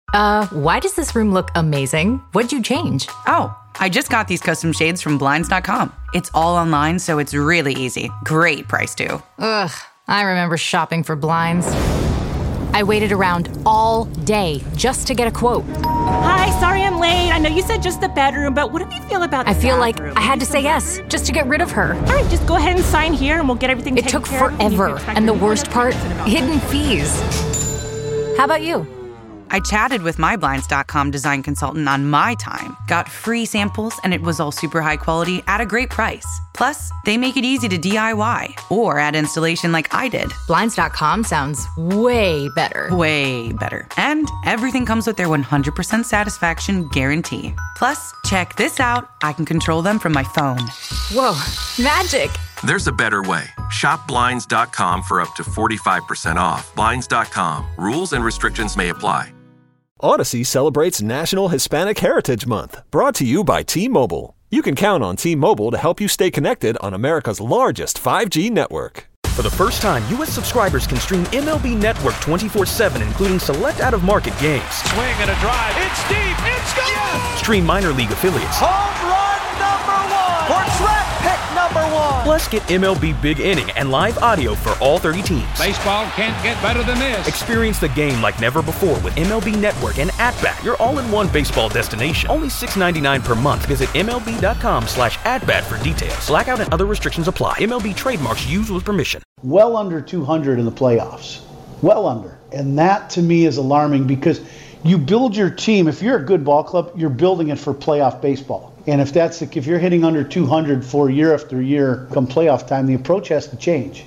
Why does this room look amazing? What'd you change? Oh, I just got these custom shades from Blinds.com. It's all online, so it's really easy. Great price, too. Ugh, I remember shopping for blinds. I waited around all day just to get a quote. Hi, sorry I'm late. I know you said just the bedroom, but what do you feel about the I feel bathroom? like I had to say yes just to get rid of her. All right, just go ahead and sign here and we'll get everything It taken took care of. forever, and the worst part, hidden fees. How about you? I chatted with my Blinds.com design consultant on my time, got free samples, and it was all super high quality at a great price. Plus, they make it easy to DIY or add installation like I did. Blinds.com sounds way better. Way better. And everything comes with their 100% satisfaction guarantee. Plus, check this out. I can control them from my phone. Whoa, magic. There's a better way. Shop Blinds.com for up to 45% off. Blinds.com. Rules and restrictions may apply. Odyssey celebrates National Hispanic Heritage Month, brought to you by T-Mobile. You can count on T-Mobile to help you stay connected on America's largest 5G network. For the first time, U.S. subscribers can stream MLB Network 24/7, including select out-of-market games. Swing and a drive. It's deep. It's gone. Yes! Stream minor league affiliates. Home run number one. Or draft pick number one. Plus, get MLB Big Inning and live audio for all 30 teams. Baseball can't get better than this. Experience the game like never before with MLB Network and At-Bat, your all-in-one baseball destination. Only $6.99 per month. Visit MLB.com/atbat for details. Blackout and other restrictions apply. MLB trademarks used with permission. Well under 200 in the playoffs. Well under. And that to me is alarming because you build your team. If you're a good ball club, you're building it for playoff baseball. And if you're hitting under 200 for year after year come playoff time, the approach has to change.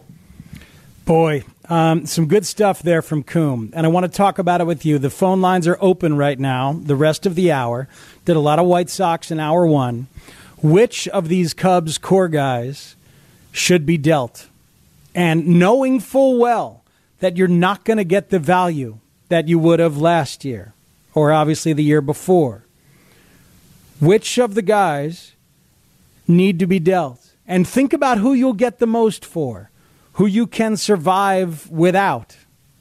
Boy, some good stuff there from Coombe, and I want to talk about it with you. The phone lines are open right now, the rest of the hour. Did a lot of White Sox in hour one. Which of these Cubs core guys should be dealt? And knowing full well that you're not going to get the value that you would have last year, or obviously the year before. Which of the guys need to be dealt? And think about who you'll get the most for, who you can survive without.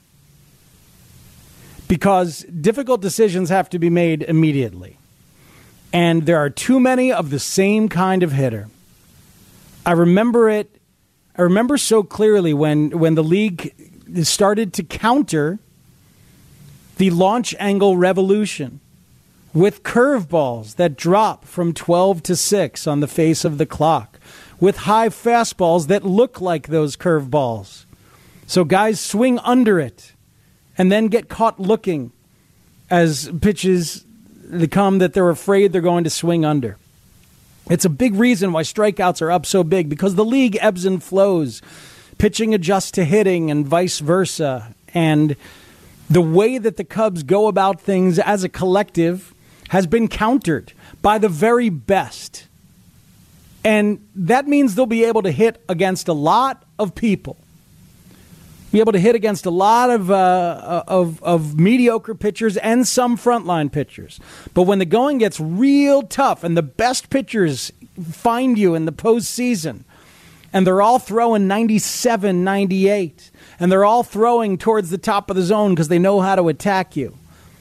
Because difficult decisions have to be made immediately. And there are too many of the same kind of hitter. I remember so clearly when the league started to counter the launch angle revolution with curveballs that drop from 12 to 6 on the face of the clock, with high fastballs that look like those curveballs. So guys swing under it and then get caught looking as pitches come that they're afraid they're going to swing under. It's a big reason why strikeouts are up so big, because the league ebbs and flows. Pitching adjusts to hitting and vice versa. And the way that the Cubs go about things as a collective has been countered by the very best. And that means they'll be able to hit against a lot of people. Be able to hit against a lot of mediocre pitchers and some frontline pitchers. But when the going gets real tough and the best pitchers find you in the postseason, and they're all throwing 97, 98, and they're all throwing towards the top of the zone because they know how to attack you,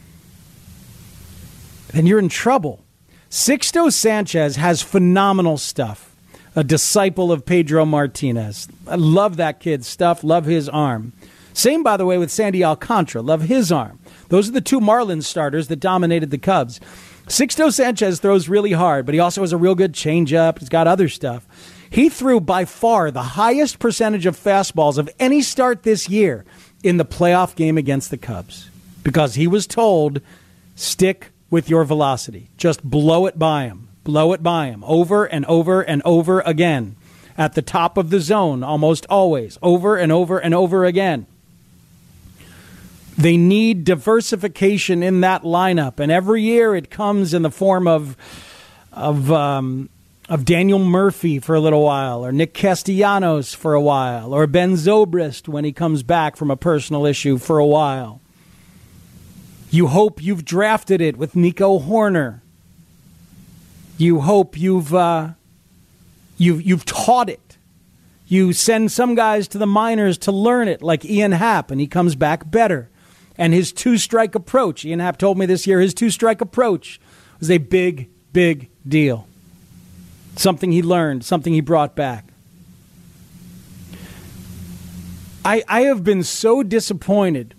then you're in trouble. Sixto Sanchez has phenomenal stuff. A disciple of Pedro Martinez. I love that kid's stuff. Love his arm. Same, by the way, with Sandy Alcantara. Love his arm. Those are the two Marlins starters that dominated the Cubs. Sixto Sanchez throws really hard, but he also has a real good changeup. He's got other stuff. He threw by far the highest percentage of fastballs of any start this year in the playoff game against the Cubs, because he was told, stick with your velocity. Just blow it by him. Blow it by him over and over and over again. At the top of the zone, almost always. Over and over and over again. They need diversification in that lineup. And every year it comes in the form of Daniel Murphy for a little while, or Nick Castellanos for a while, or Ben Zobrist when he comes back from a personal issue for a while. You hope you've drafted it with Nico Horner. You hope you've taught it. You send some guys to the minors to learn it, like Ian Happ, and he comes back better. And his two-strike approach, Ian Happ told me this year, his two-strike approach was a big, big deal. Something he learned, something he brought back. I have been so disappointed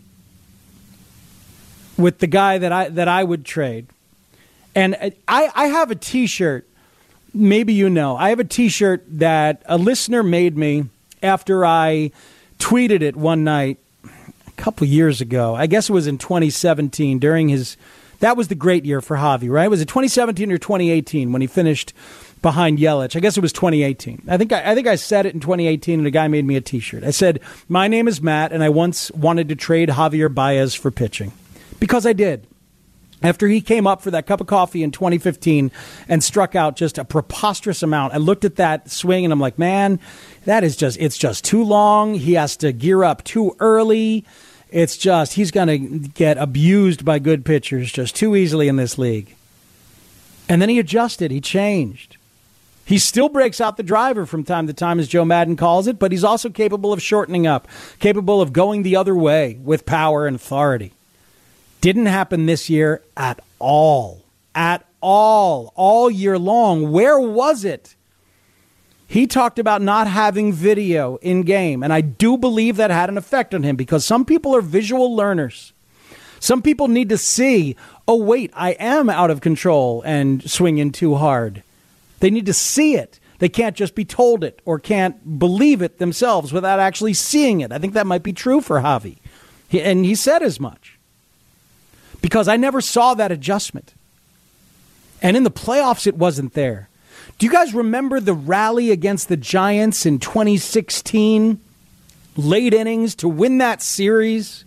with the guy that I would trade. And I have a T-shirt, maybe you know. I have a T-shirt that a listener made me after I tweeted it one night a couple years ago. I guess it was in 2017 during his... That was the great year for Javi, right? Was it 2017 or 2018 when he finished behind Yelich? I guess it was 2018. I think I said it in 2018, and a guy made me a T-shirt. I said, "My name is Matt, and I once wanted to trade Javier Baez for pitching." Because I did. After he came up for that cup of coffee in 2015 and struck out just a preposterous amount, I looked at that swing, and I'm like, man, it's just too long. He has to gear up too early. It's just, he's going to get abused by good pitchers just too easily in this league. And then he adjusted. He changed. He still breaks out the driver from time to time, as Joe Madden calls it, but he's also capable of shortening up, capable of going the other way with power and authority. Didn't happen this year at all. At all year long. Where was it? He talked about not having video in game, and I do believe that had an effect on him because some people are visual learners. Some people need to see, oh, wait, I am out of control and swinging too hard. They need to see it. They can't just be told it or can't believe it themselves without actually seeing it. I think that might be true for Javi. And he said as much because I never saw that adjustment. And in the playoffs, it wasn't there. Do you guys remember the rally against the Giants in 2016? Late innings to win that series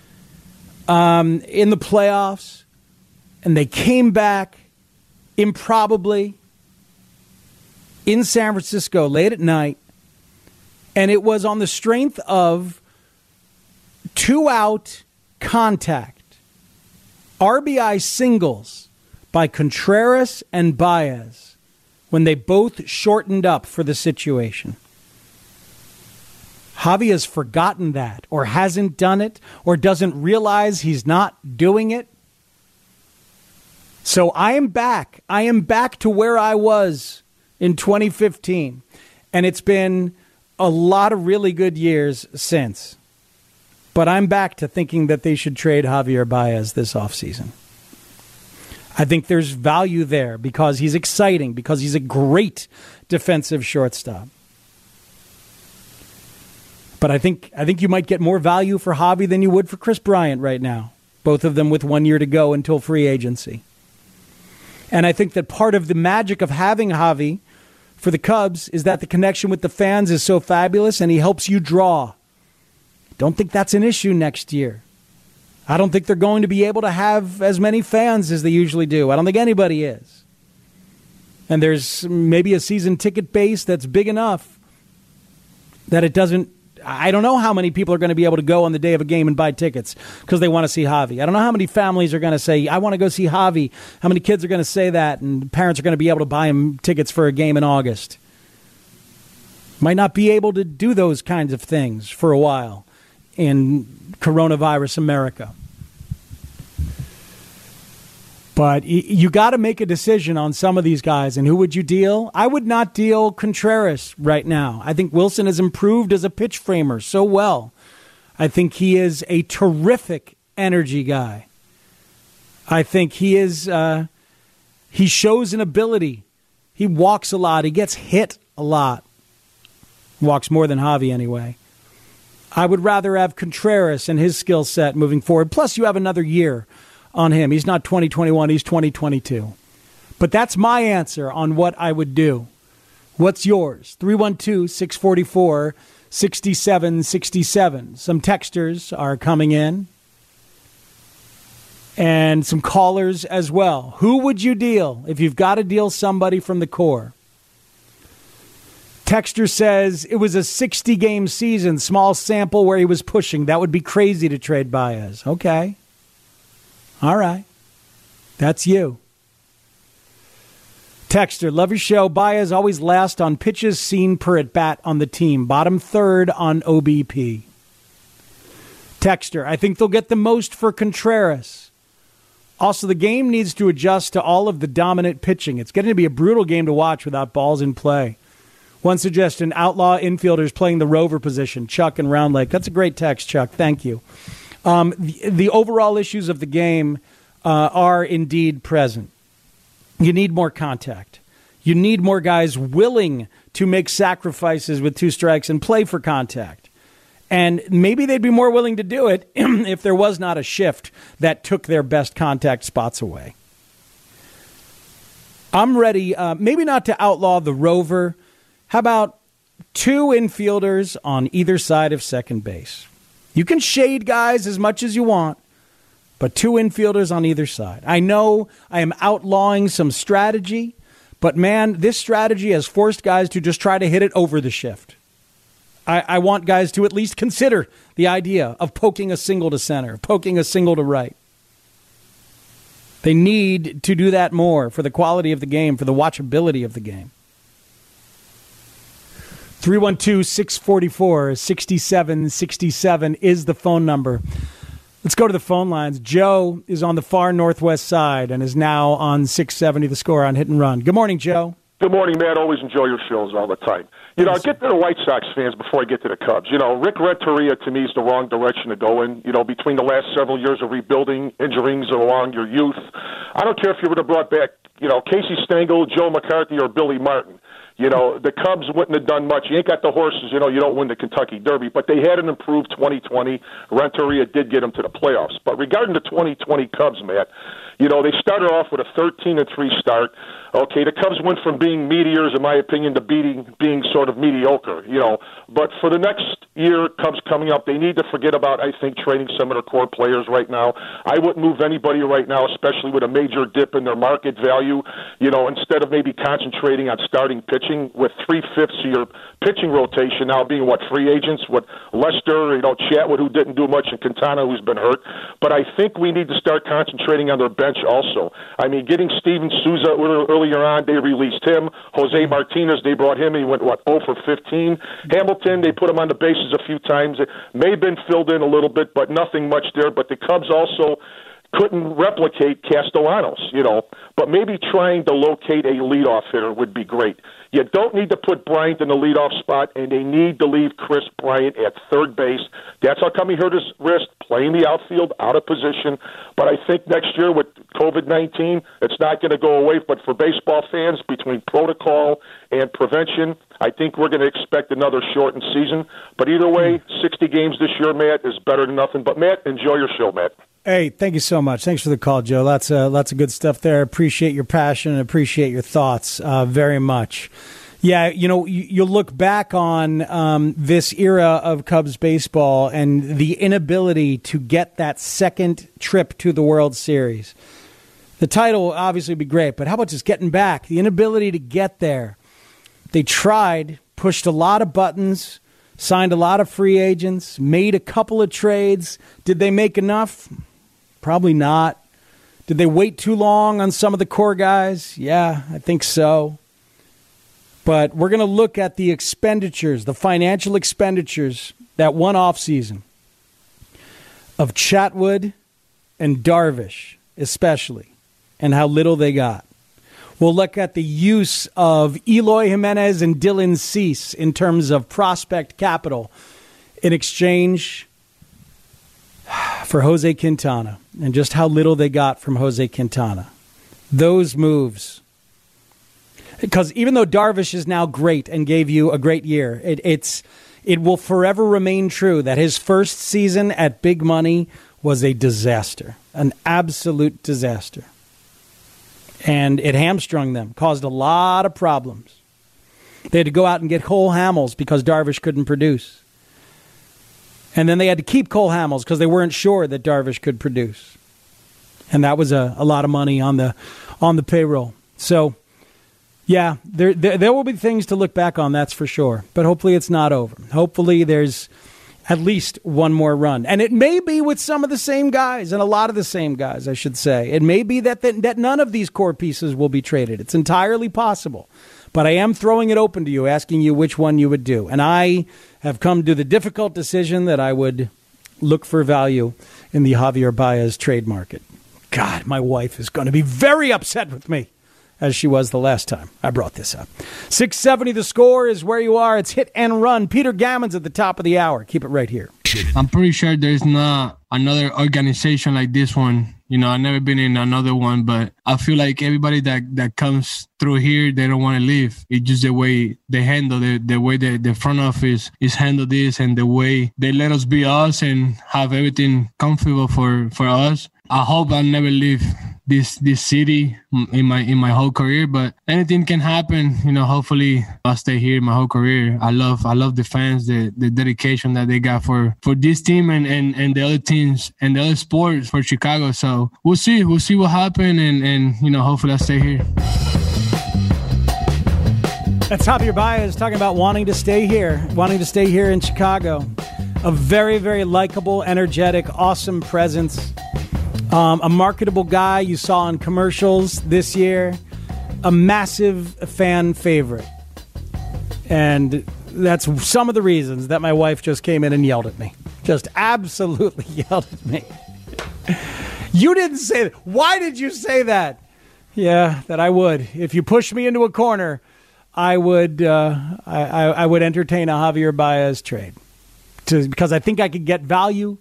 in the playoffs. And they came back improbably in San Francisco late at night. And it was on the strength of 2-out contact. RBI singles by Contreras and Baez when they both shortened up for the situation. Javi has forgotten that or hasn't done it or doesn't realize he's not doing it. So I am back. I am back to where I was in 2015. And it's been a lot of really good years since. But I'm back to thinking that they should trade Javier Baez this offseason. I think there's value there because he's exciting, because he's a great defensive shortstop. But I think you might get more value for Javi than you would for Chris Bryant right now. Both of them with 1 year to go until free agency. And I think that part of the magic of having Javi for the Cubs is that the connection with the fans is so fabulous and he helps you draw. Don't think that's an issue next year. I don't think they're going to be able to have as many fans as they usually do. I don't think anybody is. And there's maybe a season ticket base that's big enough that it doesn't... I don't know how many people are going to be able to go on the day of a game and buy tickets because they want to see Javi. I don't know how many families are going to say, I want to go see Javi. How many kids are going to say that, and parents are going to be able to buy them tickets for a game in August. Might not be able to do those kinds of things for a while in coronavirus America. But you got to make a decision on some of these guys. And who would you deal? I would not deal Contreras right now. I think Wilson has improved as a pitch framer so well. I think he is a terrific energy guy. I think he is. He shows an ability. He walks a lot. He gets hit a lot. Walks more than Javi anyway. I would rather have Contreras and his skill set moving forward. Plus, you have another year on him. He's not 2021, he's 2022. But that's my answer on what I would do. What's yours? 312-644-6767. Some texters are coming in. And some callers as well. Who would you deal if you've got to deal somebody from the core? Texter says it was a 60-game season, small sample where he was pushing. That would be crazy to trade Baez. Okay. All right. That's you. Texter, love your show. Baez always last on pitches seen per at bat on the team. Bottom third on OBP. Texter, I think they'll get the most for Contreras. Also, the game needs to adjust to all of the dominant pitching. It's getting to be a brutal game to watch without balls in play. One suggestion, outlaw infielders playing the rover position, Chuck and Round Lake. That's a great text, Chuck. Thank you. The overall issues of the game are indeed present. You need more contact. You need more guys willing to make sacrifices with 2 strikes and play for contact. And maybe they'd be more willing to do it if there was not a shift that took their best contact spots away. I'm ready, maybe not to outlaw the rover. How about 2 infielders on either side of second base? You can shade guys as much as you want, but 2 infielders on either side. I know I am outlawing some strategy, but man, this strategy has forced guys to just try to hit it over the shift. I want guys to at least consider the idea of poking a single to center, poking a single to right. They need to do that more for the quality of the game, for the watchability of the game. 312-644-6767 is the phone number. Let's go to the phone lines. Joe is on the far northwest side and is now on 670 The Score on Hit and Run. Good morning, Joe. Good morning, Matt. Always enjoy your shows all the time. You know, I get to the White Sox fans before I get to the Cubs. You know, Rick Renteria, to me, is the wrong direction to go in. You know, between the last several years of rebuilding, injuries along your youth. I don't care if you would have brought back, you know, Casey Stengel, Joe McCarthy, or Billy Martin. You know, the Cubs wouldn't have done much. You ain't got the horses, you know, you don't win the Kentucky Derby. But they had an improved 2020. Renteria did get them to the playoffs. But regarding the 2020 Cubs, Matt, you know, they started off with a 13-3 start. Okay, the Cubs went from being meteors, in my opinion, to being sort of mediocre, you know. But for the next year, Cubs coming up, they need to forget about, I think, trading some of their core players right now. I wouldn't move anybody right now, especially with a major dip in their market value, you know, instead of maybe concentrating on starting pitching with 3/5 of your pitching rotation now being, free agents, Lester, you know, Chatwood, who didn't do much, and Quintana, who's been hurt. But I think we need to start concentrating on their bench also. I mean, getting Steven Souza earlier on, they released him. Jose Martinez, they brought him. He went, 0 for 15. Hamilton, they put him on the bases a few times. It may have been filled in a little bit, but nothing much there. But the Cubs also couldn't replicate Castellanos, you know. But maybe trying to locate a leadoff hitter would be great. You don't need to put Bryant in the leadoff spot, and they need to leave Chris Bryant at third base. That's how come he hurt his wrist, playing the outfield, out of position. But I think next year with COVID-19, it's not going to go away. But for baseball fans, between protocol and prevention, I think we're going to expect another shortened season. But either way, 60 games this year, Matt, is better than nothing. But, Matt, enjoy your show, Matt. Hey, thank you so much. Thanks for the call, Joe. Lots of good stuff there. Appreciate your passion and appreciate your thoughts very much. Yeah, you know, you look back on this era of Cubs baseball and the inability to get that second trip to the World Series. The title will obviously be great, but how about just getting back? The inability to get there. They tried, pushed a lot of buttons, signed a lot of free agents, made a couple of trades. Did they make enough? Probably not. Did they wait too long on some of the core guys? Yeah, I think so. But we're going to look at the expenditures, the financial expenditures that one offseason of Chatwood and Darvish especially, and how little they got. We'll look at the use of Eloy Jimenez and Dylan Cease in terms of prospect capital in exchange for Jose Quintana and just how little they got from Jose Quintana. Those moves. Because even though Darvish is now great and gave you a great year, it will forever remain true that his first season at big money was a disaster, an absolute disaster. And it hamstrung them, caused a lot of problems. They had to go out and get Cole Hamels because Darvish couldn't produce. And then they had to keep Cole Hamels because they weren't sure that Darvish could produce. And that was a lot of money on the payroll. So, yeah, there will be things to look back on, that's for sure. But hopefully it's not over. Hopefully there's at least one more run. And it may be with some of the same guys, and a lot of the same guys, I should say. It may be that none of these core pieces will be traded. It's entirely possible. But I am throwing it open to you, asking you which one you would do. And I have come to the difficult decision that I would look for value in the Javier Baez trade market. God, my wife is going to be very upset with me, as she was the last time I brought this up. 670 The Score is where you are. It's Hit and Run. Peter Gammons at the top of the hour. Keep it right here. I'm pretty sure there's not another organization like this one. You know, I've never been in another one, but I feel like everybody that comes through here, they don't want to leave. It's just the way they handle it, the way the front office is handle this, and the way they let us be us and have everything comfortable for us. I hope I'll never leave this city in my whole career, but anything can happen. You know, hopefully I'll stay here my whole career. I love the fans, the dedication that they got for this team and the other teams and the other sports for Chicago. So we'll see what happens, and you know, hopefully I'll stay here. That's Javier Baez talking about wanting to stay here in Chicago. A very, very likable, energetic, awesome presence. A marketable guy you saw in commercials this year. A massive fan favorite. And that's some of the reasons that my wife just came in and yelled at me. Just absolutely yelled at me. You didn't say that. Why did you say that? Yeah, that I would. If you pushed me into a corner, I would I would entertain a Javier Baez trade. Because I think I could get value,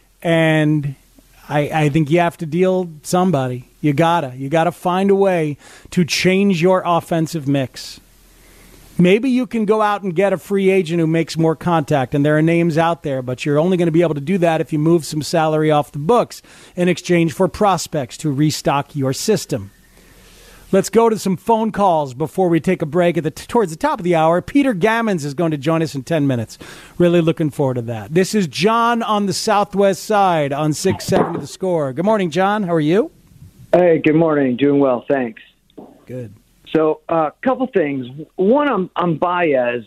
and I think you have to deal somebody. You gotta find a way to change your offensive mix. Maybe you can go out and get a free agent who makes more contact, and there are names out there, but you're only going to be able to do that if you move some salary off the books in exchange for prospects to restock your system. Let's go to some phone calls before we take a break towards the top of the hour. Peter Gammons is going to join us in 10 minutes. Really looking forward to that. This is John on the Southwest Side on 670 The Score. Good morning, John. How are you? Hey, good morning. Doing well, thanks. Good. So a couple things. One, on Baez.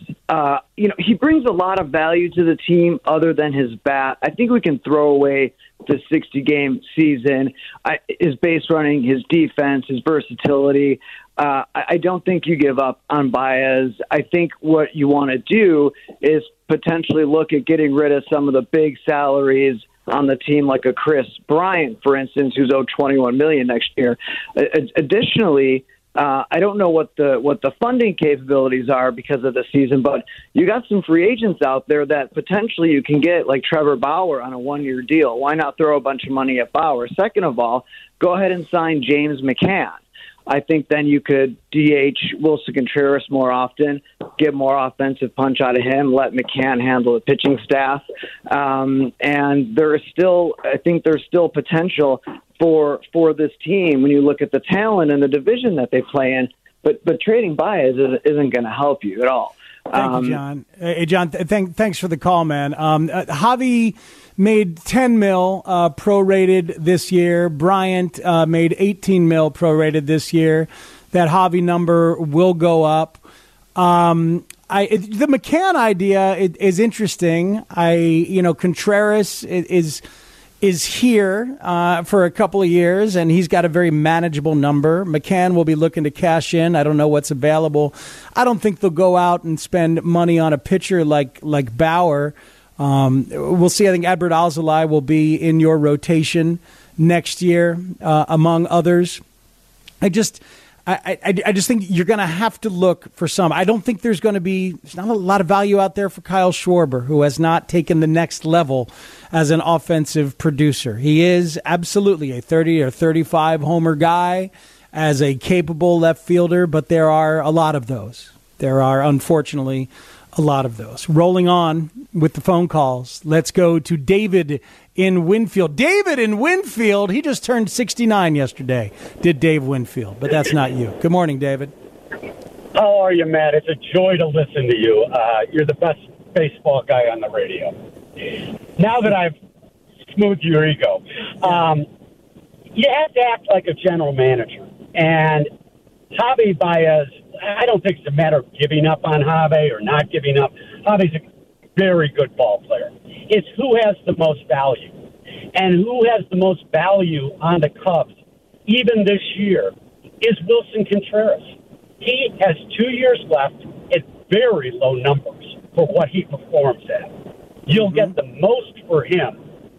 He brings a lot of value to the team other than his bat. I think we can throw away the 60-game season, his base running, his defense, his versatility. I don't think you give up on Baez. I think what you want to do is potentially look at getting rid of some of the big salaries on the team, like a Chris Bryant, for instance, who's owed $21 million next year. Additionally, I don't know what the funding capabilities are because of the season, but you got some free agents out there that potentially you can get, like Trevor Bauer on a one-year deal. Why not throw a bunch of money at Bauer? Second of all, go ahead and sign James McCann. I think then you could DH Wilson Contreras more often, get more offensive punch out of him, let McCann handle the pitching staff. And there is I think there's still potential for this team when you look at the talent and the division that they play in. But trading Baez isn't going to help you at all. Thank you, John. Hey, John, thanks for the call, man. Javi made $10 million prorated this year. Bryant made $18 million prorated this year. That Javi number will go up. The McCann idea is interesting. Contreras is here for a couple of years, and he's got a very manageable number. McCann will be looking to cash in. I don't know what's available. I don't think they'll go out and spend money on a pitcher like Bauer. We'll see. I think Adbert Alzolay will be in your rotation next year, among others. I just think you're going to have to look for some. I don't think there's not a lot of value out there for Kyle Schwarber, who has not taken the next level as an offensive producer. He is absolutely a 30 or 35 homer guy as a capable left fielder, but there are a lot of those. There are, unfortunately, a lot of those. Rolling on with the phone calls. Let's go to David in Winfield. David in Winfield. He just turned 69 yesterday. Did Dave Winfield, but that's not you. Good morning, David. How are you, Matt? It's a joy to listen to you. You're the best baseball guy on the radio. Now that I've smoothed your ego, you have to act like a general manager. And Javi Baez, I don't think it's a matter of giving up on Javi or not giving up. Javi's a very good ball player. It's who has the most value. And who has the most value on the Cubs, even this year, is Wilson Contreras. He has 2 years left at very low numbers for what he performs at. You'll get the most for him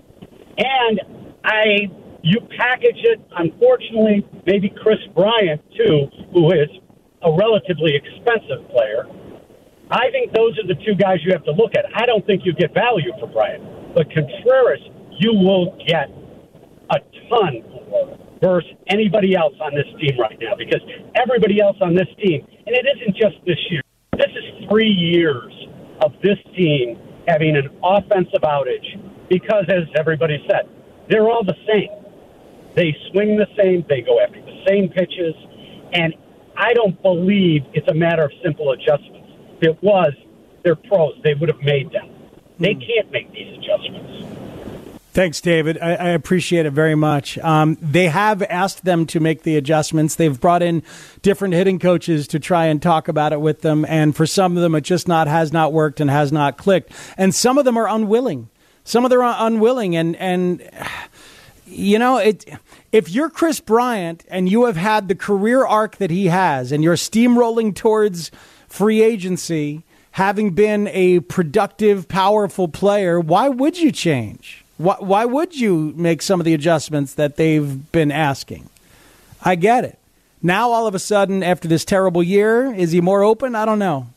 And you package it, unfortunately, maybe Chris Bryant, too, who is a relatively expensive player. I think those are the two guys you have to look at. I don't think you get value for Bryant. But Contreras, you will get a ton for versus anybody else on this team right now, because everybody else on this team, and it isn't just this year, this is 3 years of this team having an offensive outage because, as everybody said, they're all the same. They swing the same, they go after the same pitches, and I don't believe it's a matter of simple adjustments. If it was, they're pros. They would have made them. They can't make these adjustments. Thanks, David. I appreciate it very much. They have asked them to make the adjustments. They've brought in different hitting coaches to try and talk about it with them, and for some of them, it just has not worked and has not clicked. And some of them are unwilling. Some of them are unwilling, and you know, if you're Chris Bryant and you have had the career arc that he has, and you're steamrolling towards free agency, having been a productive, powerful player, why would you change? Why would you make some of the adjustments that they've been asking? I get it. Now, all of a sudden, after this terrible year, is he more open? I don't know.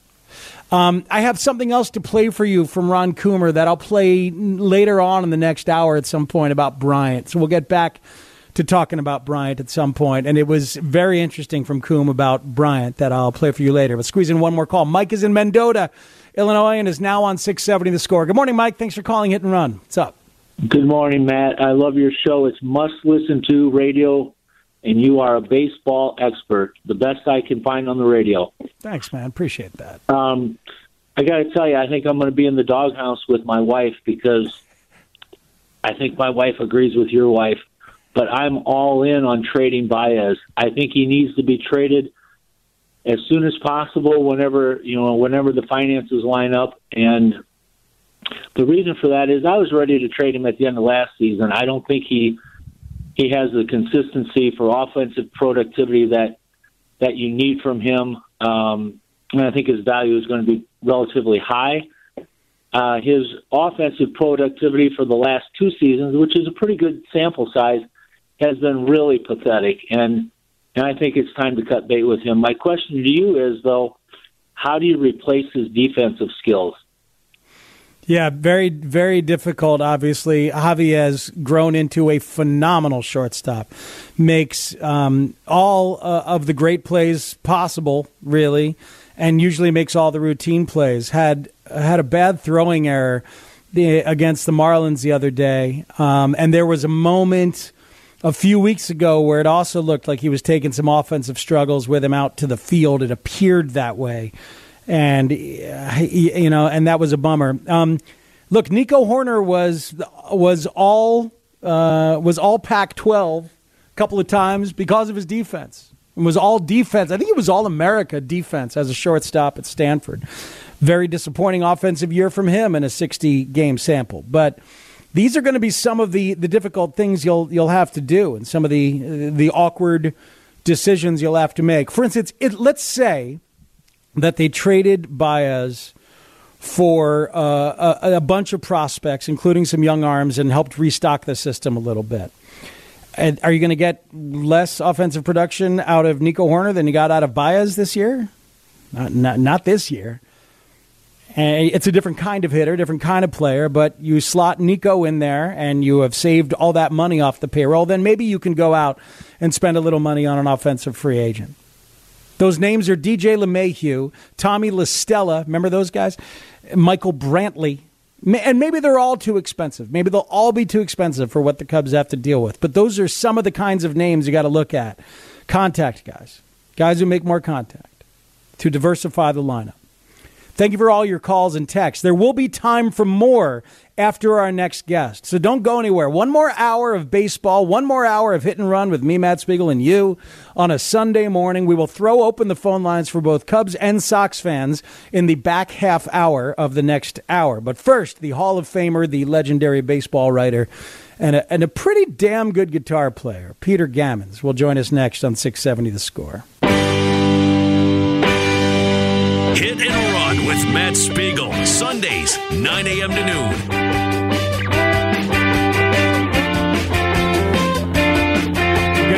I have something else to play for you from Ron Coomer that I'll play later on in the next hour at some point about Bryant. So we'll get back to talking about Bryant at some point. And it was very interesting from Coom about Bryant that I'll play for you later. But squeeze in one more call. Mike is in Mendota, Illinois, and is now on 670 The Score. Good morning, Mike. Thanks for calling Hit and Run. What's up? Good morning, Matt. I love your show. It's must-listen-to radio, and you are a baseball expert, the best I can find on the radio. Thanks, man. Appreciate that. I got to tell you, I think I'm going to be in the doghouse with my wife because I think my wife agrees with your wife, but I'm all in on trading Baez. I think he needs to be traded as soon as possible whenever the finances line up. And the reason for that is I was ready to trade him at the end of last season. I don't think he has the consistency for offensive productivity that you need from him. And I think his value is going to be relatively high. His offensive productivity for the last 2 seasons, which is a pretty good sample size, has been really pathetic. And I think it's time to cut bait with him. My question to you is, though, how do you replace his defensive skills? Yeah, very, very difficult, obviously. Javi has grown into a phenomenal shortstop. Makes all of the great plays possible, really, and usually makes all the routine plays. Had a bad throwing error against the Marlins the other day, and there was a moment a few weeks ago where it also looked like he was taking some offensive struggles with him out to the field. It appeared that way. And and that was a bummer. Look, Nico Horner was all Pac-12 a couple of times because of his defense. It was all defense. I think it was all America defense as a shortstop at Stanford. Very disappointing offensive year from him in a 60-game sample. But these are going to be some of the difficult things you'll have to do, and some of the awkward decisions you'll have to make. For instance, let's say that they traded Baez for a bunch of prospects, including some young arms, and helped restock the system a little bit. And are you going to get less offensive production out of Nico Horner than you got out of Baez this year? Not this year. And it's a different kind of hitter, different kind of player, but you slot Nico in there and you have saved all that money off the payroll, then maybe you can go out and spend a little money on an offensive free agent. Those names are DJ LeMahieu, Tommy LaStella, remember those guys? Michael Brantley. And maybe they're all too expensive. Maybe they'll all be too expensive for what the Cubs have to deal with. But those are some of the kinds of names you got to look at. Contact guys who make more contact to diversify the lineup. Thank you for all your calls and texts. There will be time for more after our next guest, so don't go anywhere. One more hour of baseball, one more hour of Hit and Run with me, Matt Spiegel, and you on a Sunday morning. We will throw open the phone lines for both Cubs and Sox fans in the back half hour of the next hour. But first, the Hall of Famer, the legendary baseball writer, and a pretty damn good guitar player, Peter Gammons, will join us next on 670 The Score. Hit and Run with Matt Spiegel, Sundays, 9 a.m. to noon.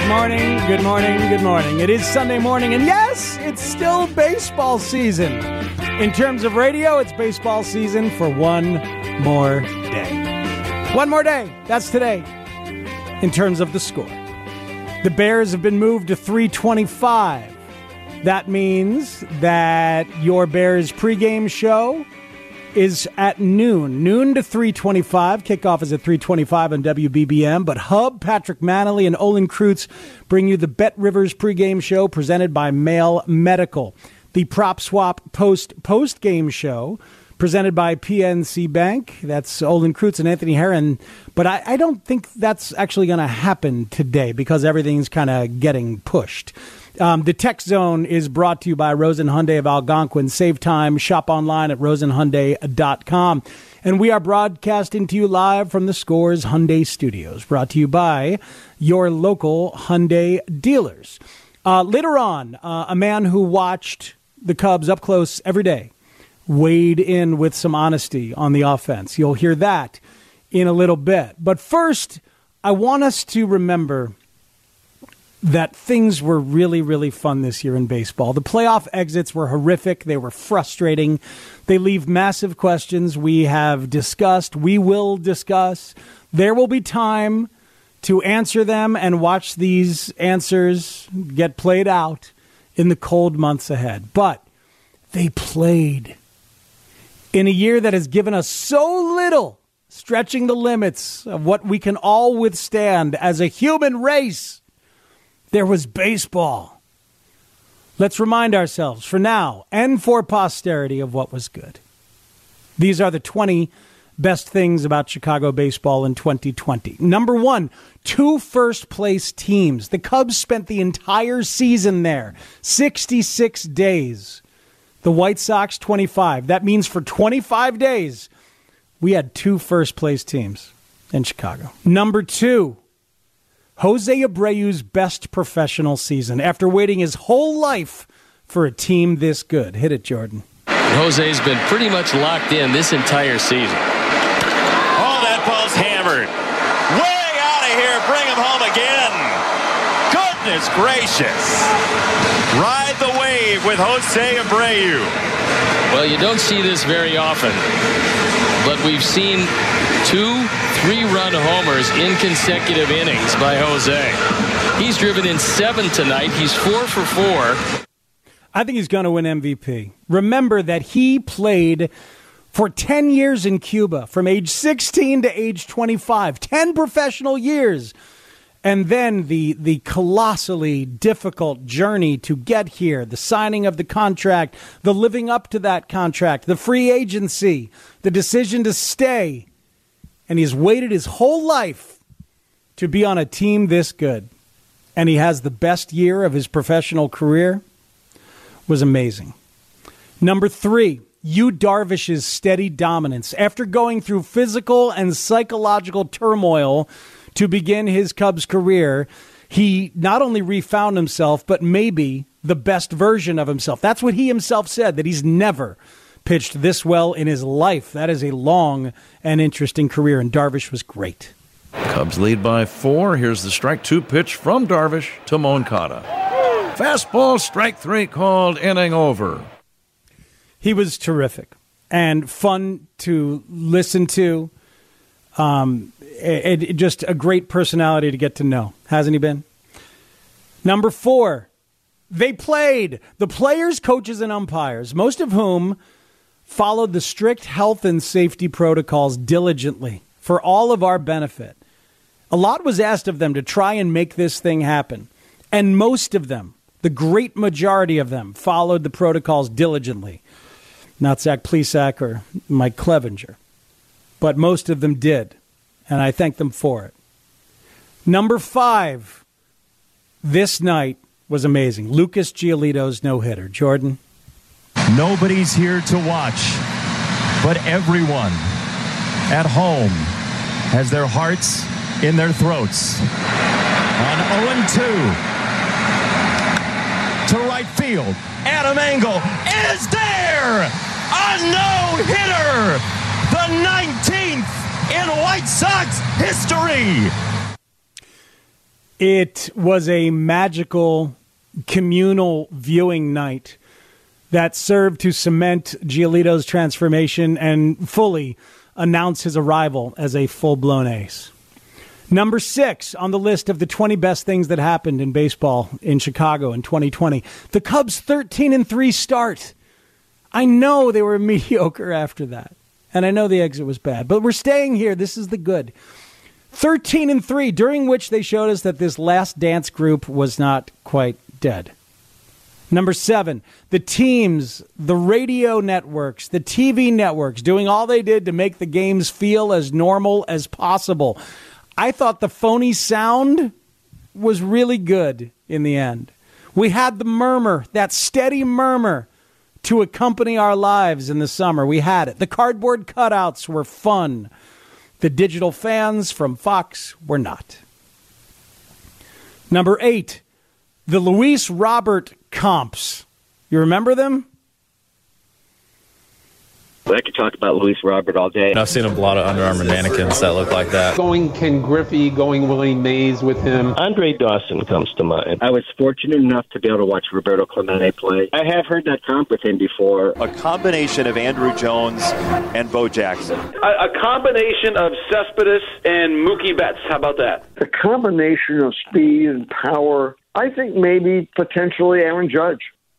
Good morning, good morning, good morning. It is Sunday morning, and yes, it's still baseball season. In terms of radio, it's baseball season for one more day. One more day. That's today. In terms of the score, the Bears have been moved to 325. That means that your Bears pregame show is at noon to 3:25. Kickoff is at 3:25 on WBBM. But Hub, Patrick Manley, and Olin Kreutz bring you the Bet Rivers pregame show presented by Mail Medical. The Prop Swap post-game show presented by PNC Bank. That's Olin Kreutz and Anthony Herron. But I don't think that's actually going to happen today because everything's kind of getting pushed. The Tech Zone is brought to you by Rosen Hyundai of Algonquin. Save time. Shop online at rosenhyundai.com. And we are broadcasting to you live from the Scores Hyundai Studios, brought to you by your local Hyundai dealers. Later on, a man who watched the Cubs up close every day weighed in with some honesty on the offense. You'll hear that in a little bit. But first, I want us to remember that things were really, really fun this year in baseball. The playoff exits were horrific. They were frustrating. They leave massive questions we have discussed. We will discuss. There will be time to answer them and watch these answers get played out in the cold months ahead. But they played in a year that has given us so little, stretching the limits of what we can all withstand as a human race. There was baseball. Let's remind ourselves for now and for posterity of what was good. These are the 20 best things about Chicago baseball in 2020. Number one, 2 first-place teams. The Cubs spent the entire season there, 66 days. The White Sox, 25. That means for 25 days, we had 2 first-place teams in Chicago. Number 2, Jose Abreu's best professional season after waiting his whole life for a team this good. Hit it, Jordan. Jose's been pretty much locked in this entire season. Oh, that ball's hammered. Way out of here. Bring him home again. Goodness gracious. Ride the wave with Jose Abreu. Well, you don't see this very often, but we've seen 2 3-run homers in consecutive innings by Jose. He's driven in 7 tonight. He's 4 for 4. I think he's going to win MVP. Remember that he played for 10 years in Cuba, from age 16 to age 25. 10 professional years. And then the colossally difficult journey to get here, the signing of the contract, the living up to that contract, the free agency, the decision to stay. And he's waited his whole life to be on a team this good. And he has the best year of his professional career. Was amazing. Number 3, Yu Darvish's steady dominance. After going through physical and psychological turmoil to begin his Cubs career, he not only refound himself, but maybe the best version of himself. That's what he himself said, that he's never pitched this well in his life. That is a long and interesting career, and Darvish was great. Cubs lead by 4. Here's the strike 2 pitch from Darvish to Moncada. Fastball, strike 3 called, inning over. He was terrific and fun to listen to. Just a great personality to get to know. Hasn't he been? Number 4, they played. The players, coaches, and umpires, most of whom followed the strict health and safety protocols diligently for all of our benefit. A lot was asked of them to try and make this thing happen. And most of them, the great majority of them, followed the protocols diligently. Not Zach Plesac or Mike Clevenger. But most of them did. And I thank them for it. Number 5, this night was amazing. Lucas Giolito's no-hitter. Jordan? Nobody's here to watch, but everyone at home has their hearts in their throats. On 0-2 to right field, Adam Engel is there! A no-hitter! The 19th in White Sox history! It was a magical communal viewing night that served to cement Giolito's transformation and fully announce his arrival as a full-blown ace. Number 6 on the list of the 20 best things that happened in baseball in Chicago in 2020. The Cubs' 13-3 start. I know they were mediocre after that, and I know the exit was bad, but we're staying here. This is the good. 13-3, during which they showed us that this last dance group was not quite dead. Number 7, the teams, the radio networks, the TV networks, doing all they did to make the games feel as normal as possible. I thought the phony sound was really good in the end. We had the murmur, that steady murmur, to accompany our lives in the summer. We had it. The cardboard cutouts were fun. The digital fans from Fox were not. Number 8, the Luis Robert comps. You remember them? I could talk about Luis Robert all day. I've seen a lot of Under Armour mannequins that look like that. Going Ken Griffey, going Willie Mays with him. Andre Dawson comes to mind. I was fortunate enough to be able to watch Roberto Clemente play. I have heard that comp with him before. A combination of Andrew Jones and Bo Jackson. A combination of Cespedes and Mookie Betts. How about that? A combination of speed and power. I think maybe potentially Aaron Judge.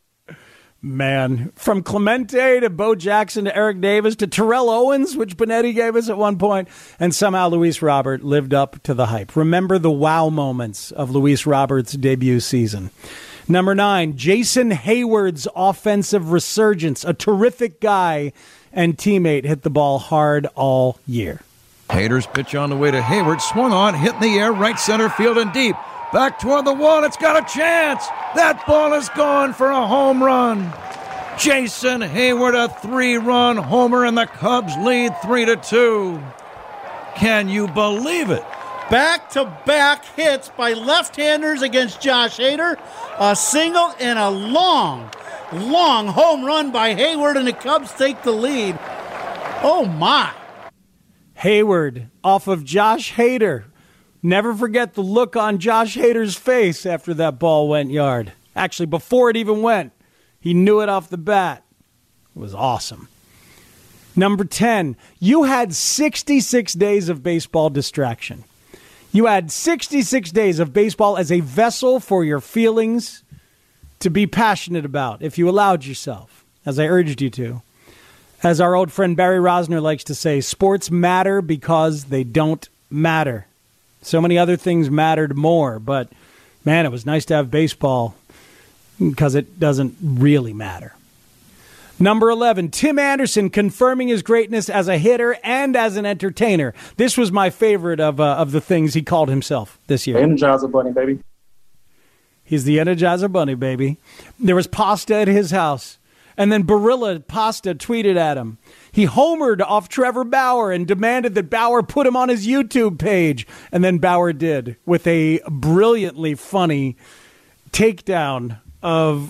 Man, from Clemente to Bo Jackson to Eric Davis to Terrell Owens, which Benetti gave us at one point, and somehow Luis Robert lived up to the hype. Remember the wow moments of Luis Robert's debut season. Number 9, Jason Hayward's offensive resurgence. A terrific guy and teammate, hit the ball hard all year. Hader's pitch on the way to Hayward, swung on, hit in the air, right center field and deep. Back toward the wall, it's got a chance. That ball is gone for a home run. Jason Hayward, a 3-run homer, and the Cubs lead 3-2. Can you believe it? Back-to-back hits by left-handers against Josh Hader. A single and a long home run by Hayward, and the Cubs take the lead. Oh, my. Hayward off of Josh Hader. Never forget the look on Josh Hader's face after that ball went yard. Actually, before it even went, he knew it off the bat. It was awesome. Number 10, you had 66 days of baseball distraction. You had 66 days of baseball as a vessel for your feelings to be passionate about, if you allowed yourself, as I urged you to. As our old friend Barry Rosner likes to say, sports matter because they don't matter. So many other things mattered more, but, man, it was nice to have baseball because it doesn't really matter. Number 11, Tim Anderson confirming his greatness as a hitter and as an entertainer. This was my favorite of the things he called himself this year. Energizer Bunny, baby. He's the Energizer Bunny, baby. There was pasta at his house. And then Barilla Pasta tweeted at him. He homered off Trevor Bauer and demanded that Bauer put him on his YouTube page. And then Bauer did, with a brilliantly funny takedown of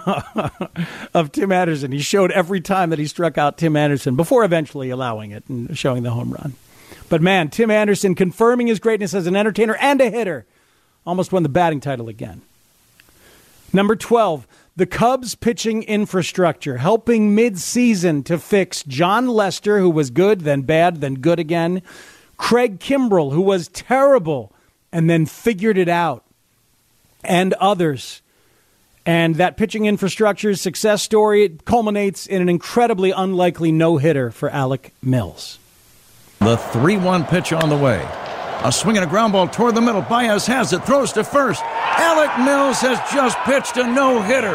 Tim Anderson. He showed every time that he struck out Tim Anderson before eventually allowing it and showing the home run. But, man, Tim Anderson confirming his greatness as an entertainer and a hitter. Almost won the batting title again. Number 12. The Cubs' pitching infrastructure, helping mid-season to fix John Lester, who was good, then bad, then good again. Craig Kimbrell, who was terrible, and then figured it out. And others. And that pitching infrastructure's success story culminates in an incredibly unlikely no-hitter for Alec Mills. The 3-1 pitch on the way. A swing and a ground ball toward the middle. Baez has it, throws to first. Alec Mills has just pitched a no-hitter.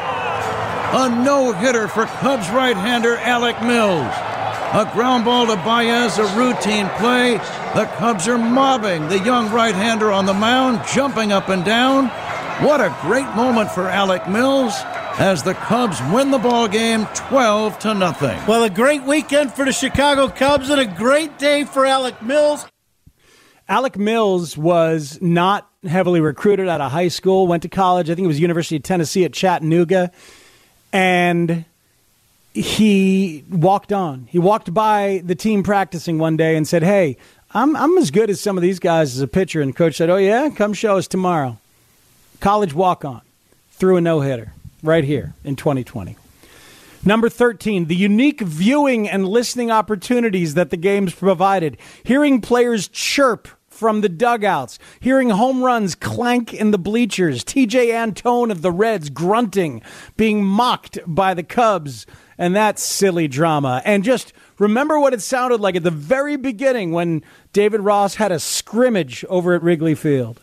A no-hitter for Cubs right-hander Alec Mills. A ground ball to Baez, a routine play. The Cubs are mobbing the young right-hander on the mound, jumping up and down. What a great moment for Alec Mills as the Cubs win the ball game 12-0. Well, a great weekend for the Chicago Cubs and a great day for Alec Mills. Alec Mills was not heavily recruited out of high school, went to college. I think it was University of Tennessee at Chattanooga. And he walked on. He walked by the team practicing one day and said, hey, I'm as good as some of these guys as a pitcher. And the coach said, oh, yeah, come show us tomorrow. College walk-on. Threw a no-hitter right here in 2020. Number 13, the unique viewing and listening opportunities that the games provided. Hearing players chirp from the dugouts. Hearing home runs clank in the bleachers. TJ Antone of the Reds grunting, being mocked by the Cubs. And that silly drama. And just remember what it sounded like at the very beginning when David Ross had a scrimmage over at Wrigley Field.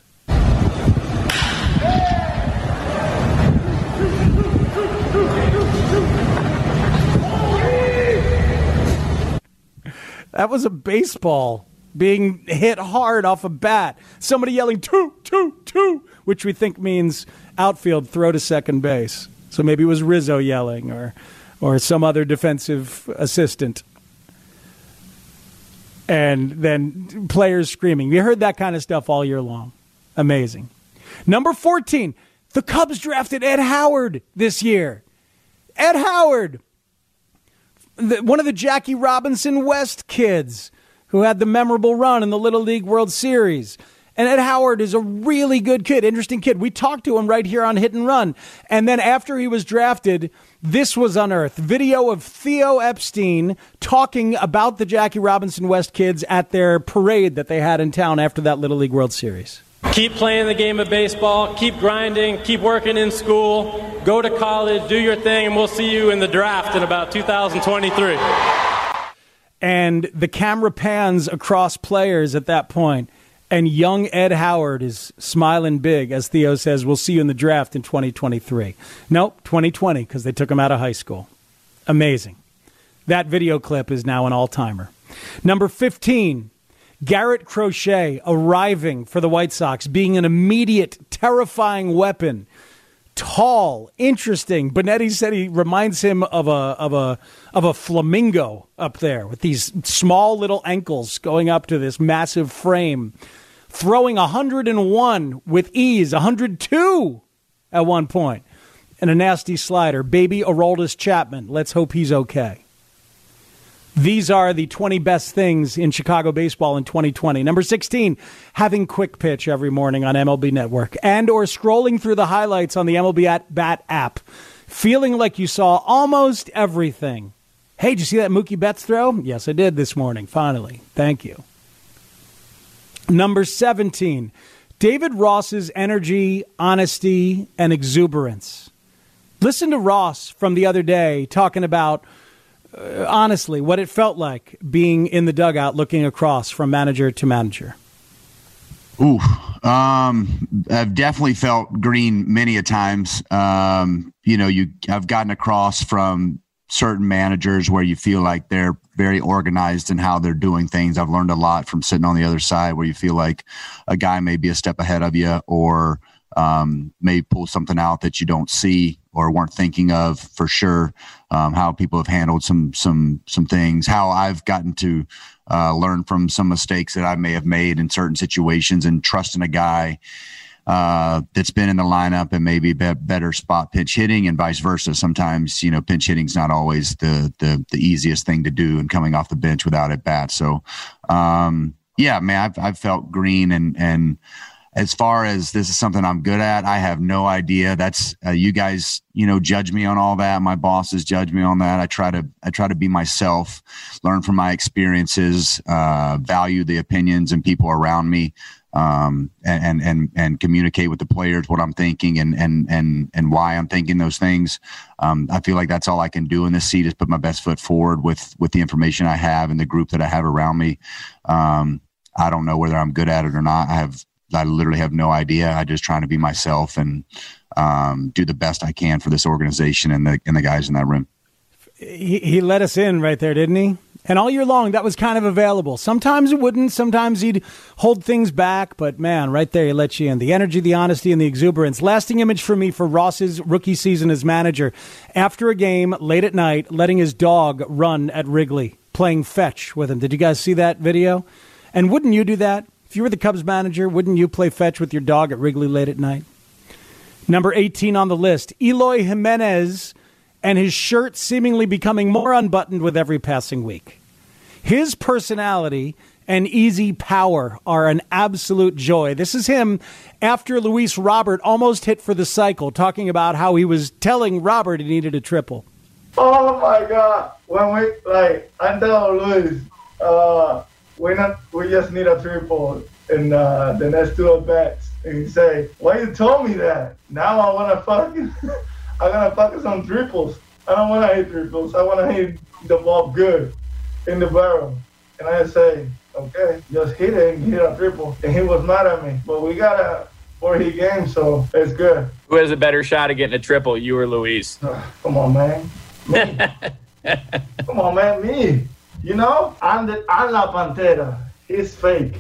That was a baseball being hit hard off a bat. Somebody yelling, two, two, two, which we think means outfield, throw to second base. So maybe it was Rizzo yelling or some other defensive assistant. And then players screaming. You heard that kind of stuff all year long. Amazing. Number 14, the Cubs drafted Ed Howard this year. Ed Howard, one of the Jackie Robinson West kids who had the memorable run in the Little League World Series. And Ed Howard is a really good kid, interesting kid. We talked to him right here on Hit and Run. And then after he was drafted, this was unearthed. Video of Theo Epstein talking about the Jackie Robinson West kids at their parade that they had in town after that Little League World Series. Keep playing the game of baseball, keep grinding, keep working in school, go to college, do your thing, and we'll see you in the draft in about 2023. And the camera pans across players at that point, and young Ed Howard is smiling big as Theo says, we'll see you in the draft in 2023. Nope, 2020, because they took him out of high school. Amazing. That video clip is now an all-timer. Number 15, Garrett Crochet arriving for the White Sox, being an immediate, terrifying weapon. Tall, interesting. Benetti said he reminds him of a flamingo up there with these small little ankles going up to this massive frame. Throwing 101 with ease, 102 at one point. And a nasty slider. Baby Aroldis Chapman. Let's hope he's okay. These are the 20 best things in Chicago baseball in 2020. Number 16, having Quick Pitch every morning on MLB Network and or scrolling through the highlights on the MLB at Bat app, feeling like you saw almost everything. Hey, did you see that Mookie Betts throw? Yes, I did this morning, finally. Thank you. Number 17, David Ross's energy, honesty, and exuberance. Listen to Ross from the other day talking about honestly, what it felt like being in the dugout looking across from manager to manager. I've definitely felt green many a times. I've gotten across from certain managers where you feel like they're very organized in how they're doing things. I've learned a lot from sitting on the other side where you feel like a guy may be a step ahead of you or may pull something out that you don't see or weren't thinking of for sure. How people have handled some things, how I've gotten to learn from some mistakes that I may have made in certain situations and trusting a guy that's been in the lineup and maybe better spot pinch hitting and vice versa. Sometimes, pinch hitting's not always the easiest thing to do and coming off the bench without at bat. So, I've felt green and as far as this is something I'm good at, I have no idea. That's you guys, judge me on all that. My bosses judge me on that. I try to be myself, learn from my experiences, value the opinions and people around me, and communicate with the players what I'm thinking and why I'm thinking those things. I feel like that's all I can do in this seat is put my best foot forward with the information I have and the group that I have around me. I don't know whether I'm good at it or not. I literally have no idea. I just trying to be myself and do the best I can for this organization and the guys in that room. He let us in right there, didn't he? And all year long, that was kind of available. Sometimes it wouldn't. Sometimes he'd hold things back. But, man, right there, he let you in. The energy, the honesty, and the exuberance. Lasting image for me for Ross's rookie season as manager. After a game, late at night, letting his dog run at Wrigley, playing fetch with him. Did you guys see that video? And wouldn't you do that? If you were the Cubs manager, wouldn't you play fetch with your dog at Wrigley late at night? Number 18 on the list, Eloy Jimenez and his shirt seemingly becoming more unbuttoned with every passing week. His personality and easy power are an absolute joy. This is him after Luis Robert almost hit for the cycle, talking about how he was telling Robert he needed a triple. Oh my God! When I tell Luis, we just need a triple in the next 2 at bats, and he say, "Why you told me that? Now I wanna focus on triples. I don't wanna hit triples. I wanna hit the ball good in the barrel." And I say, "Okay, just hit it and hit a triple." And he was mad at me, but we got a 4-hit game, so it's good. Who has a better shot at getting a triple, you or Luis? Come on, man. Me. Come on, man. Me. You know, I'm La Pantera. He's fake.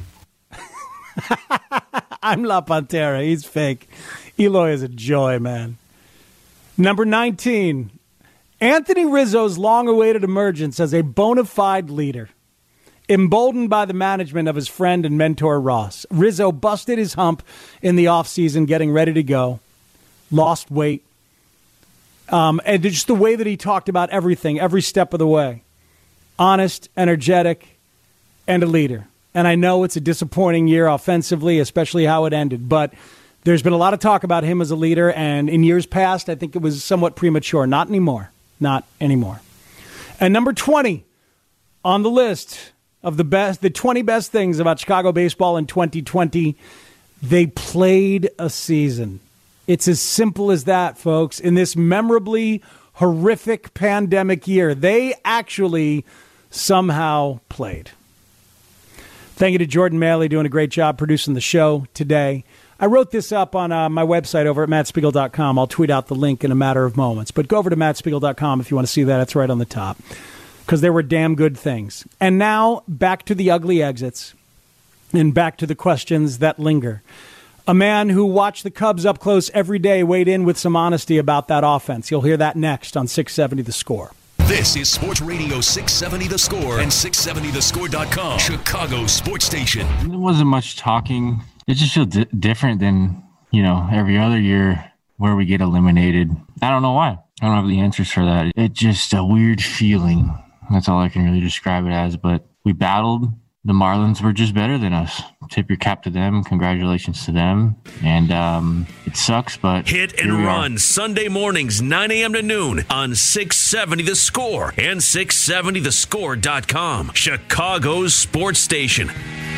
I'm La Pantera. He's fake. Eloy is a joy, man. Number 19. Anthony Rizzo's long-awaited emergence as a bona fide leader. Emboldened by the management of his friend and mentor Ross, Rizzo busted his hump in the offseason, getting ready to go. Lost weight. And just the way that he talked about everything, every step of the way. Honest, energetic, and a leader. And I know it's a disappointing year offensively, especially how it ended. But there's been a lot of talk about him as a leader. And in years past, I think it was somewhat premature. Not anymore. Not anymore. And number 20 on the list of the 20 best things about Chicago baseball in 2020, they played a season. It's as simple as that, folks. In this memorably horrific pandemic year, they actually somehow played. Thank you to Jordan Maley, doing a great job producing the show today. I wrote this up on my website over at mattspiegel.com. I'll tweet out the link in a matter of moments. But go over to mattspiegel.com if you want to see that. It's right on the top. Because there were damn good things. And now, back to the ugly exits. And back to the questions that linger. A man who watched the Cubs up close every day weighed in with some honesty about that offense. You'll hear that next on 670 The Score. This is Sports Radio 670 The Score and 670thescore.com, Chicago sports station. There wasn't much talking. It just feels different than, every other year where we get eliminated. I don't know why. I don't have the answers for that. It's just a weird feeling. That's all I can really describe it as. But we battled. The Marlins were just better than us. Tip your cap to them. Congratulations to them. And it sucks, but Hit and Run, Sunday mornings, 9 a.m. to noon on 670 The Score and 670thescore.com, Chicago's sports station.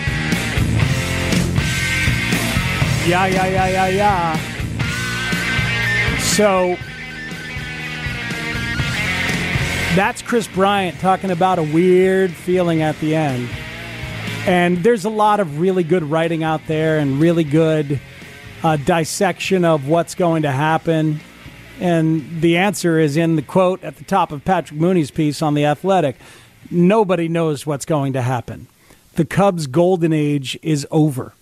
Yeah. So that's Chris Bryant talking about a weird feeling at the end. And there's a lot of really good writing out there and really good dissection of what's going to happen. And the answer is in the quote at the top of Patrick Mooney's piece on The Athletic. Nobody knows what's going to happen. The Cubs' golden age is over.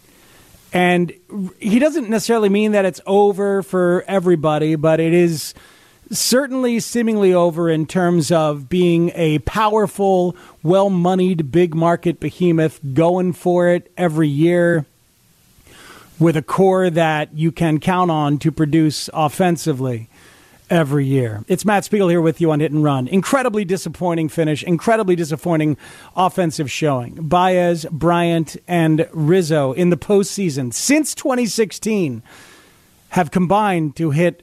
And he doesn't necessarily mean that it's over for everybody, but it is certainly seemingly over in terms of being a powerful, well-moneyed, big-market behemoth going for it every year with a core that you can count on to produce offensively every year. It's Matt Spiegel here with you on Hit and Run. Incredibly disappointing finish, incredibly disappointing offensive showing. Baez, Bryant, and Rizzo in the postseason since 2016 have combined to hit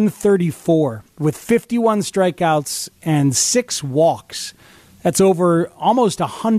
134 with 51 strikeouts and 6 walks. That's over almost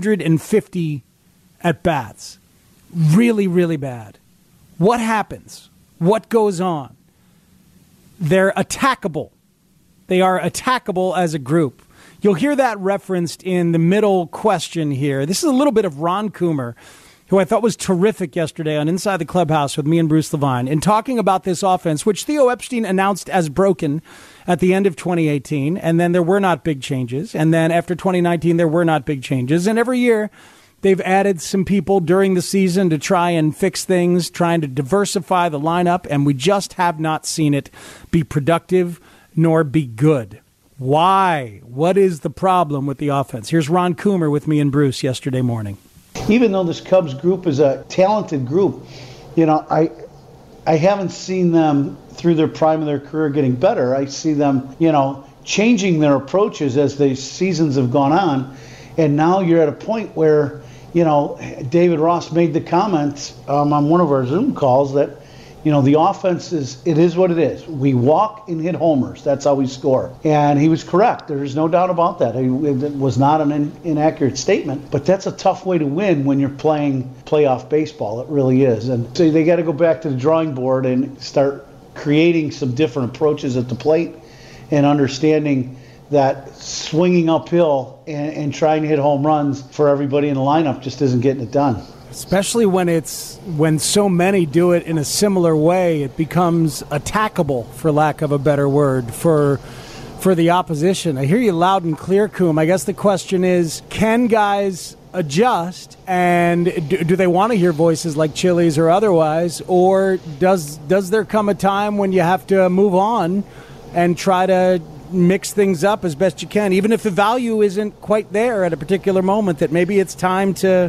150 at-bats. Really, really bad. What happens? What goes on? They're attackable. They are attackable as a group. You'll hear that referenced in the middle question here. This is a little bit of Ron Coomer, who I thought was terrific yesterday on Inside the Clubhouse with me and Bruce Levine, in talking about this offense, which Theo Epstein announced as broken at the end of 2018, and then there were not big changes. And then after 2019, there were not big changes. And every year, they've added some people during the season to try and fix things, trying to diversify the lineup, and we just have not seen it be productive nor be good. Why? What is the problem with the offense? Here's Ron Coomer with me and Bruce yesterday morning. Even though this Cubs group is a talented group, I haven't seen them through their prime of their career getting better. I see them, changing their approaches as the seasons have gone on. And now you're at a point where, David Ross made the comment on one of our Zoom calls that, the offense it is what it is. We walk and hit homers. That's how we score. And he was correct. There's no doubt about that. It was not an inaccurate statement, but that's a tough way to win when you're playing playoff baseball. It really is. And so they got to go back to the drawing board and start creating some different approaches at the plate and understanding that swinging uphill and trying to hit home runs for everybody in the lineup just isn't getting it done. Especially when so many do it in a similar way, it becomes attackable, for lack of a better word, for the opposition. I hear you loud and clear, Coom. I guess the question is, can guys adjust, and do they want to hear voices like Chili's or otherwise, or does there come a time when you have to move on and try to mix things up as best you can, even if the value isn't quite there at a particular moment, that maybe it's time to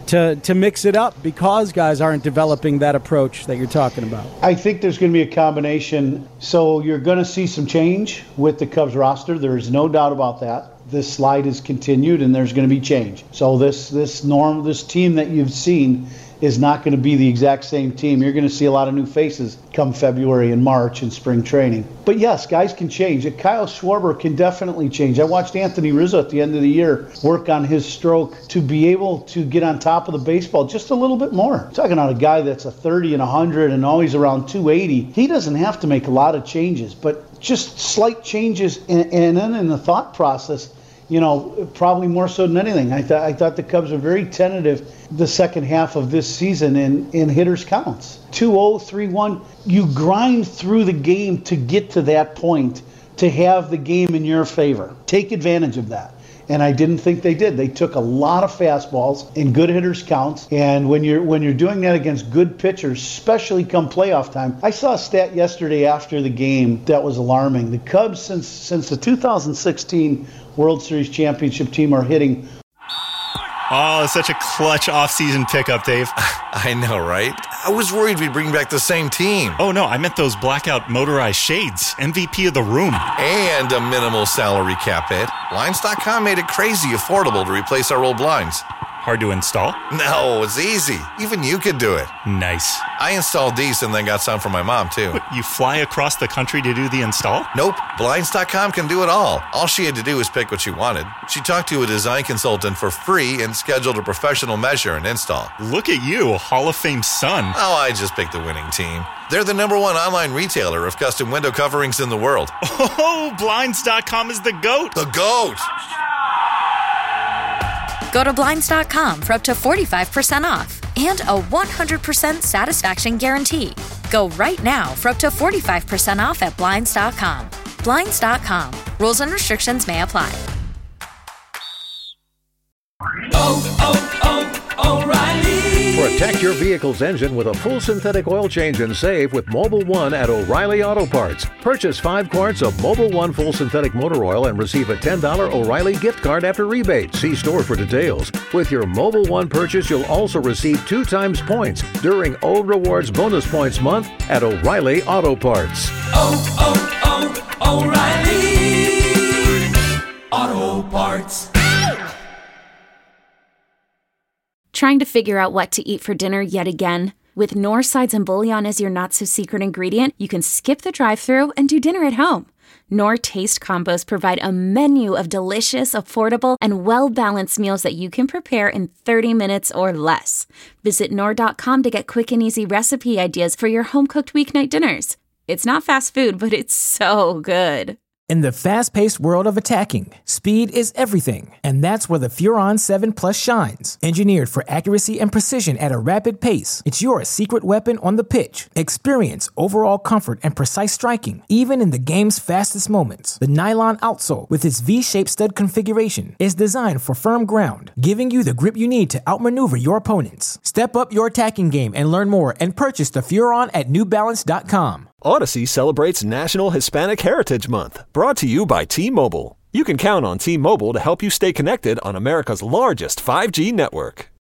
mix it up because guys aren't developing that approach that you're talking about? I think there's going to be a combination. So you're going to see some change with the Cubs roster. There is no doubt about that. This slide is continued, and there's going to be change. So this team that you've seen is not going to be the exact same team. You're going to see a lot of new faces come February and March in spring training. But yes, guys can change. Kyle Schwarber can definitely change. I watched Anthony Rizzo at the end of the year work on his stroke to be able to get on top of the baseball just a little bit more. I'm talking about a guy that's a 30 and 100 and always around 280. He doesn't have to make a lot of changes, but just slight changes, and then in the thought process, probably more so than anything. I thought the Cubs were very tentative the second half of this season in hitters counts. 2-0, 3-1. You grind through the game to get to that point, to have the game in your favor. Take advantage of that. And I didn't think they did. They took a lot of fastballs in good hitters counts. And when you're doing that against good pitchers, especially come playoff time, I saw a stat yesterday after the game that was alarming. The Cubs, since the 2016 World Series championship team, are hitting. Oh, such a clutch offseason pickup, Dave. I know, right? I was worried we'd bring back the same team. Oh, no, I meant those blackout motorized shades. MVP of the room. And a minimal salary cap hit. Blinds.com made it crazy affordable to replace our old blinds. Hard to install? No, it's easy. Even you could do it. Nice. I installed these and then got some for my mom, too. What, you fly across the country to do the install? Nope. Blinds.com can do it all. All she had to do was pick what she wanted. She talked to a design consultant for free and scheduled a professional measure and install. Look at you, Hall of Fame son. Oh, I just picked the winning team. They're the #1 online retailer of custom window coverings in the world. Oh, Blinds.com is the GOAT. The GOAT. Go to Blinds.com for up to 45% off and a 100% satisfaction guarantee. Go right now for up to 45% off at Blinds.com. Blinds.com. Rules and restrictions may apply. O'Reilly. Protect your vehicle's engine with a full synthetic oil change and save with Mobil 1 at O'Reilly Auto Parts. Purchase 5 quarts of Mobil 1 full synthetic motor oil and receive a $10 O'Reilly gift card after rebate. See store for details. With your Mobil 1 purchase, you'll also receive 2 times points during O Rewards Bonus Points Month at O'Reilly Auto Parts. O'Reilly Auto Parts. Trying to figure out what to eat for dinner yet again? With Knorr sides and bouillon as your not-so-secret ingredient, you can skip the drive-thru and do dinner at home. Knorr Taste Combos provide a menu of delicious, affordable, and well-balanced meals that you can prepare in 30 minutes or less. Visit Knorr.com to get quick and easy recipe ideas for your home-cooked weeknight dinners. It's not fast food, but it's so good. In the fast-paced world of attacking, speed is everything, and that's where the Furon 7 Plus shines. Engineered for accuracy and precision at a rapid pace, it's your secret weapon on the pitch. Experience overall comfort and precise striking, even in the game's fastest moments. The nylon outsole, with its V-shaped stud configuration, is designed for firm ground, giving you the grip you need to outmaneuver your opponents. Step up your attacking game and learn more and purchase the Furon at NewBalance.com. Odyssey celebrates National Hispanic Heritage Month, brought to you by T-Mobile. You can count on T-Mobile to help you stay connected on America's largest 5G network.